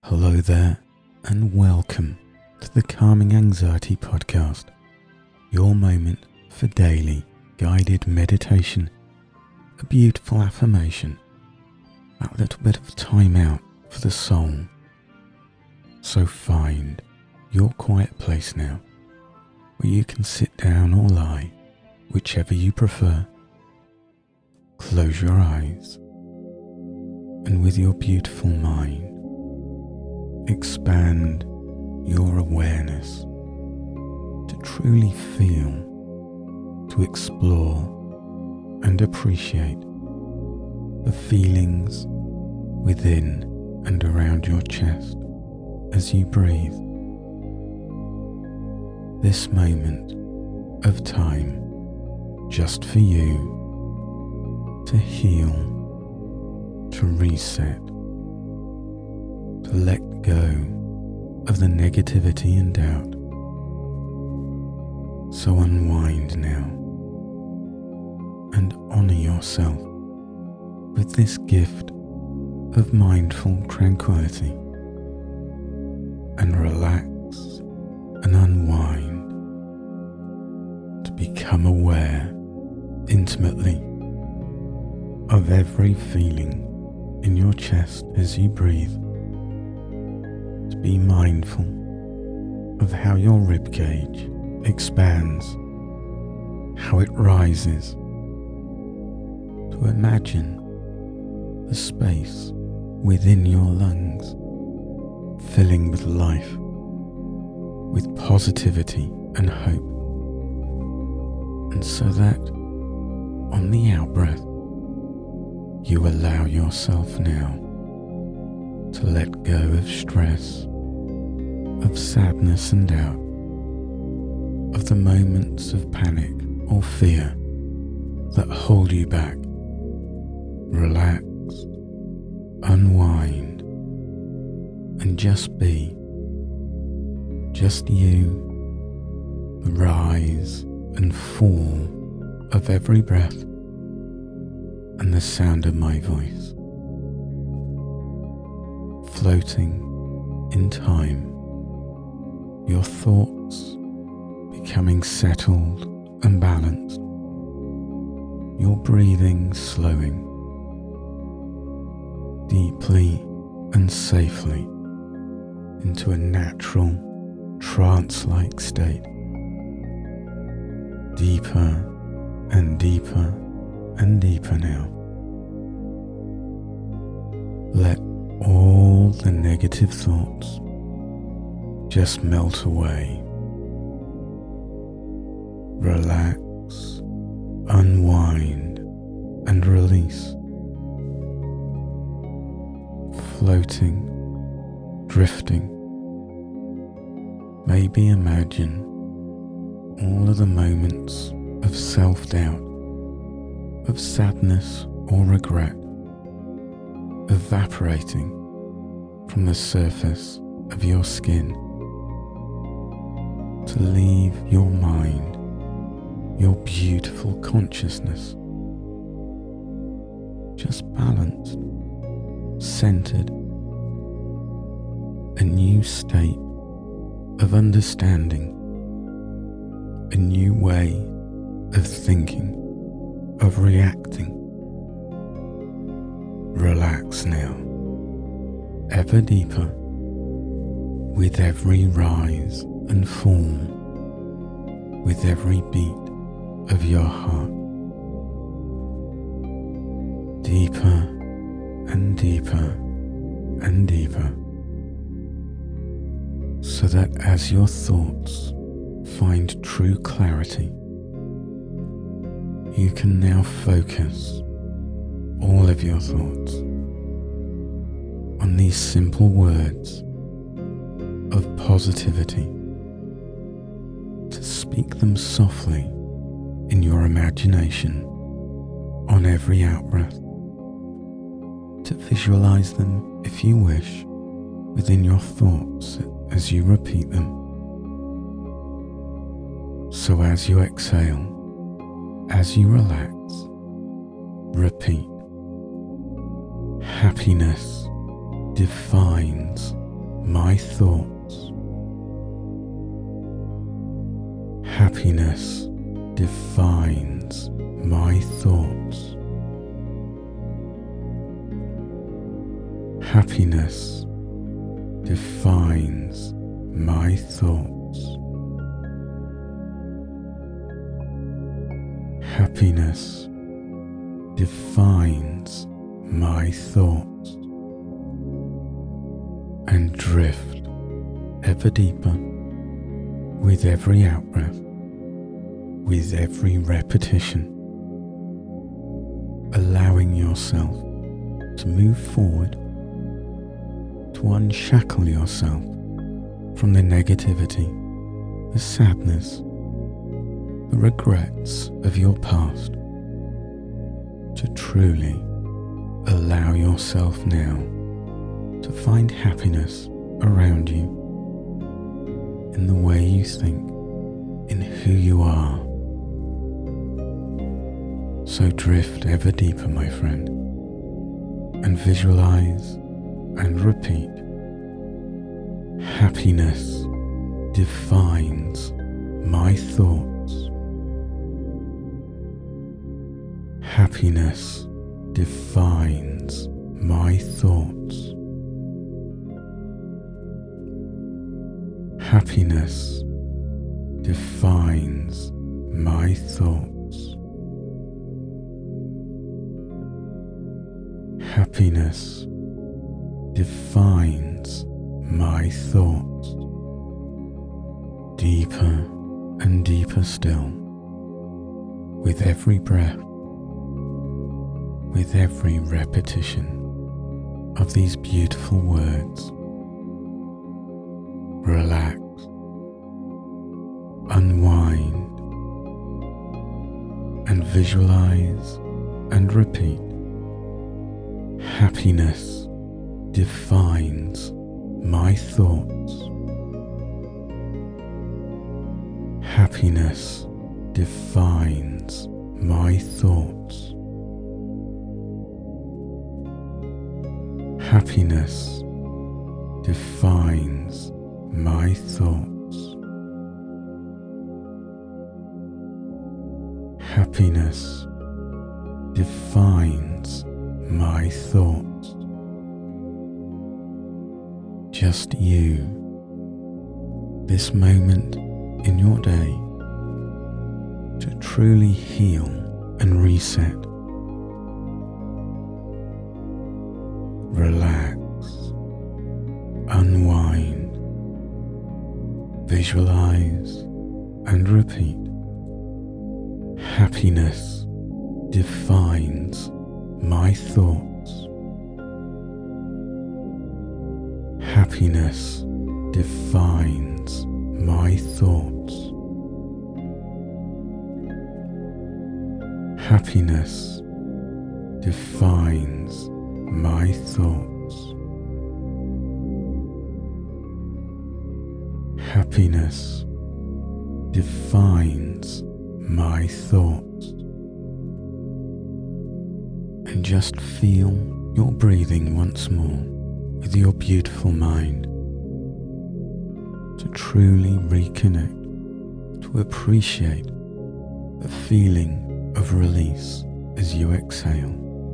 Hello there, and welcome to the Calming Anxiety Podcast, your moment for daily guided meditation, a beautiful affirmation, that little bit of time out for the soul. So find your quiet place now, where you can sit down or lie, whichever you prefer. Close your eyes, and with your beautiful mind, expand your awareness to truly feel, to explore and appreciate the feelings within and around your chest as you breathe. This moment of time just for you to heal, to reset, to let go of the negativity and doubt. So unwind now and honor yourself with this gift of mindful tranquility, and relax and unwind to become aware intimately of every feeling in your chest as you breathe. To be mindful of how your ribcage expands, how it rises, to imagine the space within your lungs filling with life, with positivity and hope, and so that on the out-breath you allow yourself now to let go of stress, of sadness and doubt, of the moments of panic or fear that hold you back. Relax, unwind, and just be. Just you, the rise and fall of every breath, and the sound of my voice. Floating in time, your thoughts becoming settled and balanced, your breathing slowing, deeply and safely into a natural trance-like state, deeper and deeper and deeper now. Let all the negative thoughts just melt away. Relax, unwind, and release. Floating, drifting. Maybe imagine all of the moments of self-doubt, of sadness or regret, evaporating from the surface of your skin, to leave your mind, your beautiful consciousness, just balanced, centered, a new state of understanding, a new way of thinking, of reacting. Relax now, ever deeper, with every rise and fall, with every beat of your heart. Deeper and deeper and deeper, so that as your thoughts find true clarity, you can now focus all of your thoughts on these simple words of positivity, to speak them softly in your imagination on every out-breath, to visualize them, if you wish, within your thoughts as you repeat them. So as you exhale, as you relax, repeat. Happiness defines my thoughts. Happiness defines my thoughts. Happiness defines my thoughts. Happiness defines my thoughts, and drift ever deeper with every outbreath, with every repetition, allowing yourself to move forward, to unshackle yourself from the negativity, the sadness, the regrets of your past, to truly allow yourself now to find happiness around you, in the way you think, in who you are. So drift ever deeper, my friend, and visualize and repeat. Happiness defines my thoughts. Happiness defines my thoughts. Happiness defines my thoughts. Happiness defines my thoughts. Deeper and deeper still, with every breath, with every repetition of these beautiful words. Relax, unwind, and visualize and repeat. Happiness defines my thoughts. Happiness defines my thoughts. Happiness defines my thoughts. Happiness defines my thoughts. Just you, this moment in your day, to truly heal and reset. Relax, unwind, visualize and repeat. Happiness defines my thoughts. Happiness defines my thoughts. Happiness defines my thoughts. Happiness defines my thoughts. And just feel your breathing once more with your beautiful mind, to truly reconnect, to appreciate the feeling of release as you exhale.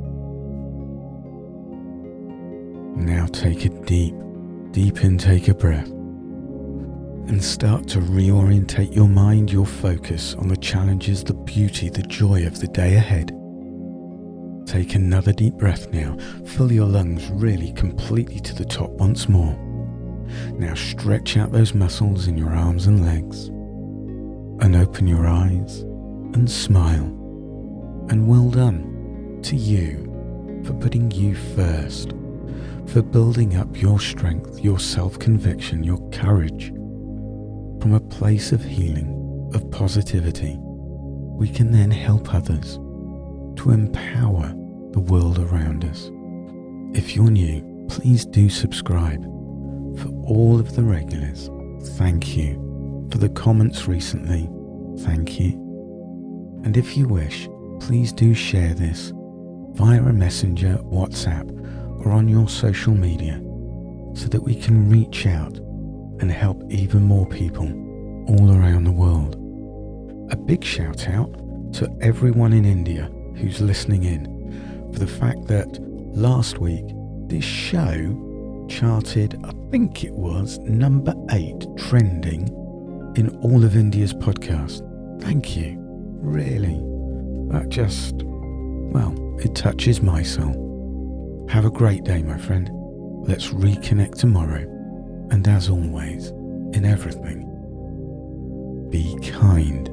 Now take a deep intake of breath and start to reorientate your mind, your focus on the challenges, the beauty, the joy of the day ahead. Take another deep breath now. Fill your lungs really completely to the top once more. Now stretch out those muscles in your arms and legs, and open your eyes and smile. And well done to you for putting you first, for building up your strength, your self-conviction, your courage. From a place of healing, of positivity, we can then help others to empower the world around us. If you're new, please do subscribe. For all of the regulars, thank you. For the comments recently, thank you. And if you wish, please do share this via a messenger, WhatsApp, or on your social media so that we can reach out and help even more people all around the world. A big shout out to everyone in India who's listening in for the fact that last week this show charted, I think it was number 8 trending in all of India's podcast. Thank you. Really. That just, well, it touches my soul. Have a great day, my friend. Let's reconnect tomorrow. And as always, in everything, be kind.